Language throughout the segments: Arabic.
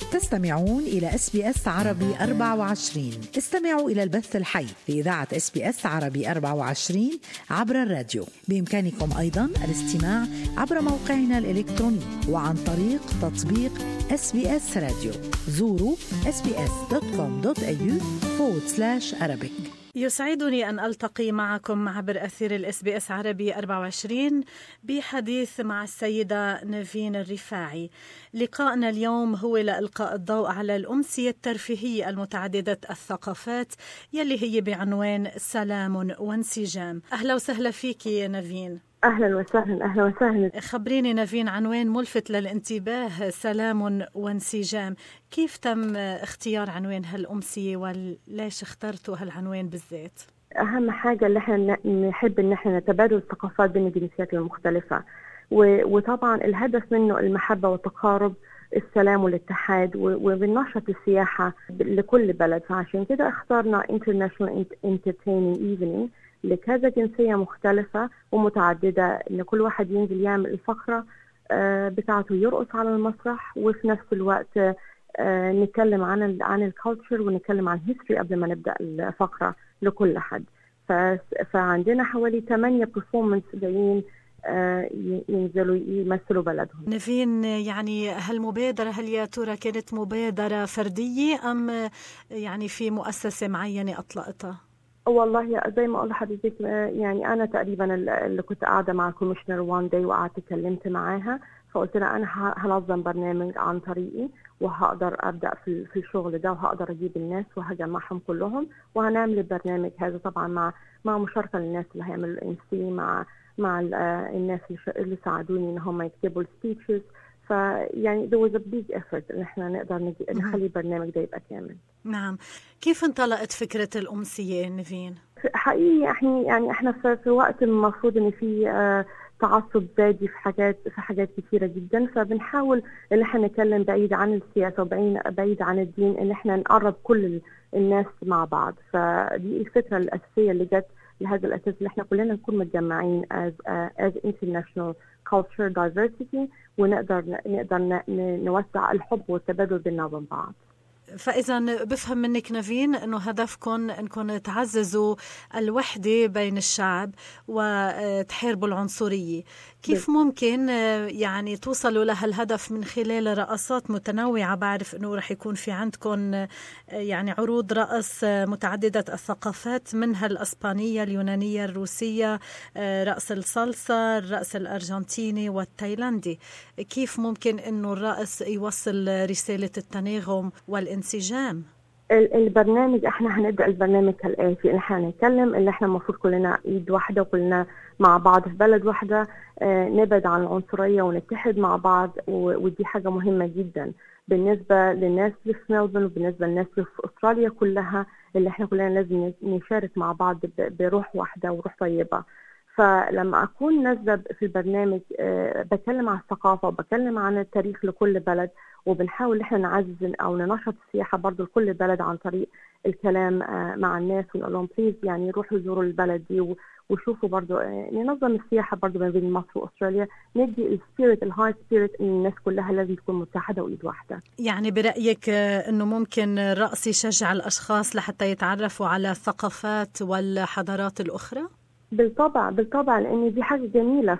تستمعون إلى SBS عربي 24. استمعوا إلى البث الحي في إذاعة SBS عربي 24 عبر الراديو. بإمكانكم أيضاً الاستماع عبر موقعنا الإلكتروني وعن طريق تطبيق SBS راديو. زوروا sbs.com.au/Arabic. يسعدني أن ألتقي معكم عبر أثير الSBS عربي 24 بحديث مع السيدة نيفين الرفاعي. لقاءنا اليوم هو لإلقاء الضوء على الأمسية الترفيهية المتعددة الثقافات يلي هي بعنوان سلام وانسجام. أهلا وسهلا فيك يا نيفين. أهلا وسهلا. أهلا وسهلا. خبريني نيفين، عنوان ملفت للانتباه، سلام وانسجام. كيف تم اختيار عنوان هالأمسية وليش اخترتوا هالعنوان بالذات؟ أهم حاجة اللي احنا نحب ان احنا نتبادل الثقافات بين الجنسيات المختلفة، وطبعا الهدف منه المحبة والتقارب، السلام والاتحاد، وبننشط السياحة لكل بلد. فعشان كده اخترنا International Entertaining Evening لكذا جنسية مختلفة ومتعددة، إن كل واحد ينزل يعمل الفقرة بتاعته، يرقص على المسرح، وفي نفس الوقت نتكلم عن الكالتشر ونتكلم عن هيستوري قبل ما نبدأ الفقرة لكل حد. فعندنا حوالي 8 performance جايين ينزلوا يمثلوا بلدهم. نيفين، يعني هالمبادرة هل يا ترى كانت مبادرة فردية أم يعني في مؤسسة معينة أطلقتها؟ والله زي ما قلت لحضرتك، يعني أنا تقريبا اللي كنت قاعدة مع الكوميشنر وان داي وقعدت اتكلمت معاها، فقلت لها أنا هنظم برنامج عن طريقي وهقدر أبدأ في الشغل ده، وهقدر أجيب الناس وهجمعهم كلهم وهنعمل البرنامج هذا، طبعا مع مشاركة للناس اللي هيعملوا الMC، مع الناس اللي ساعدوني إن هم يكتبوا السبيتشز. فيعني there was a big effort إن احنا نقدر نخلي البرنامج ده يبقى كامل. نعم. كيف انطلقت فكرة الأمسية نيفين؟ حقيقي احنا في وقت المفروض ان في تعصب زادي في حاجات كثيرة جدا، فبنحاول ان احنا نتكلم بعيد عن السياسة وبعيد عن الدين، ان احنا نقرب كل الناس مع بعض. فدي الفكرة الأساسية اللي جت لهذا الأساس، اللي احنا كلنا نكون متجمعين as international culture diversity، ونقدر نوسع الحب والتبادل بيننا وبين بعض. فإذا بفهم منك نيفين أنه هدفكم أنكم تعززوا الوحدة بين الشعب وتحاربوا العنصرية. كيف ممكن يعني توصلوا لها الهدف من خلال رقصات متنوعة؟ بعرف أنه رح يكون في عندكم يعني عروض رقص متعددة الثقافات، منها الأسبانية، اليونانية، الروسية، رقص الصلصة، الرقص الأرجنتيني والتايلاندي. كيف ممكن أنه الرقص يوصل رسالة التناغم والانسجام؟ البرنامج احنا هنبدأ البرنامج كالآتي، احنا هنتكلم اللي احنا المفروض كلنا ايد واحدة وكلنا مع بعض في بلد واحدة، نبعد عن العنصرية ونتحد مع بعض، ودي حاجة مهمة جدا بالنسبة للناس اللي في ملبورن وبالنسبة للناس اللي في أستراليا كلها، اللي احنا كلنا لازم نشارك مع بعض بروح واحدة وروح طيبة. فلما أكون نازلة في البرنامج بتكلم عن الثقافة وبتكلم عن التاريخ لكل بلد، وبنحاول احنا نعزز او ننشط السياحه برضو لكل بلد عن طريق الكلام مع الناس، ونقول لهم بليز يعني روحوا زوروا البلد دي وشوفوا برضو، ننظم السياحه برضو ما بين مصر واستراليا، ندي السبيريت الهاي سبيريت ان الناس كلها لازم تكون متحده وايد واحده. يعني برايك انه ممكن الرقص يشجع الاشخاص لحتى يتعرفوا على الثقافات والحضارات الاخرى؟ بالطبع لان دي حاجه جميله،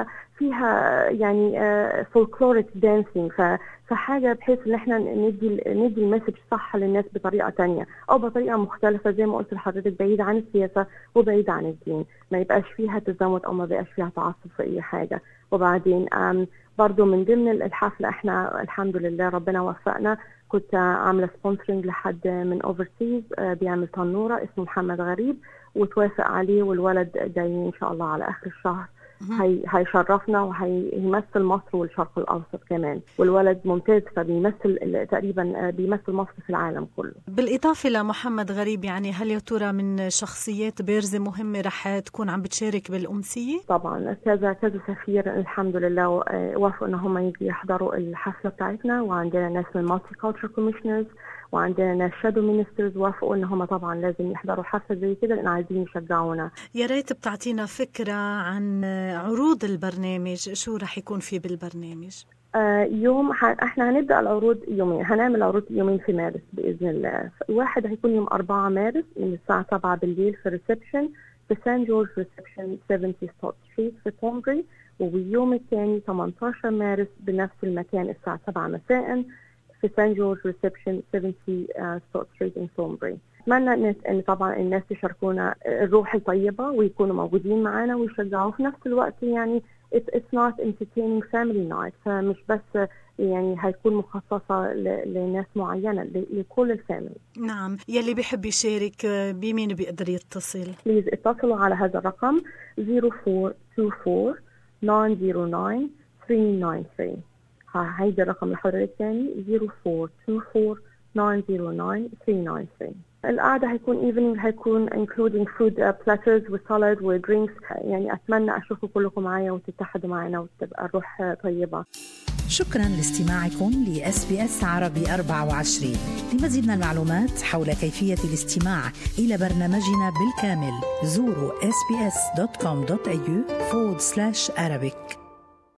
فيها يعني فولكلوريك دانسينج، فحاجه بحيث ان احنا ندي المسج صح للناس بطريقه تانية او بطريقه مختلفه، زي ما قلت لحضرتك، بعيد عن السياسه وبعيد عن الدين، ما يبقاش فيها تزامن او ما بقاش فيها تعصب في اي حاجه. وبعدين برضو من ضمن الحفله احنا الحمد لله ربنا وفقنا، كنت عامله سبونسرنج لحد من اوفرسيز بيعمل تنوره اسمه محمد غريب، وتوافق عليه، والولد جاي ان شاء الله على اخر الشهر هيشرفنا وهيمثل مصر والشرق الاوسط كمان، والولد ممتاز، فبيمثل تقريبا بيمثل مصر في العالم كله. بالاضافه لمحمد غريب، يعني هل يا ترى من شخصيات بارزه مهمه رح تكون عم بتشارك بالامسيه؟ طبعا كذا سفير الحمد لله وافقوا ان هم يجي يحضروا الحفله بتاعتنا، وعندنا ناس من مالتي كلتشر كوميشنرز، وعندنا ناس شادو مينسترز وافقوا ان هم طبعا لازم يحضروا حفله زي كده لان عايزين يشجعونا. يا ريت بتعطينا فكره عن عروض البرنامج، شو رح يكون في بالبرنامج؟ يوم احنا هنبدأ العروض يومين، هنعمل عروض يومين في مارس بإذن الله. واحد هيكون يوم 4 مارس من الساعة 7 بالليل في ريسبشن في سان جورج ريسبشن 70 ستوت ستريت في ثورنبري، واليوم الثاني 18 مارس بنفس المكان الساعة 7 مساء في سان جورج ريسبشن 70 ستوت ستريت in ثورنبري. أتمنى إن طبعا الناس يشاركونا الروح الطيبة ويكونوا موجودين معنا ويشجعوا في نفس الوقت. يعني it's not entertaining family night، فمش بس يعني هيكون مخصصة لناس معينة، لكل الفاميلي. نعم، يلي بيحب يشارك بمين بيقدر يتصل؟ بليز اتصلوا على هذا الرقم 0424-909-393. هيدا الرقم لحضرتك تاني 0424-909-393. القعدة هيكون evening، هيكون including food platters و salad و drinks. يعني أتمنى أشوفكم كلكم معايا وتتحدوا معنا وتبقى الروح طيبة. شكرا لاستماعكم لSBS عربي 24. لمزيد من المعلومات حول كيفية الاستماع إلى برنامجنا بالكامل زوروا sbs.com.au/Arabic.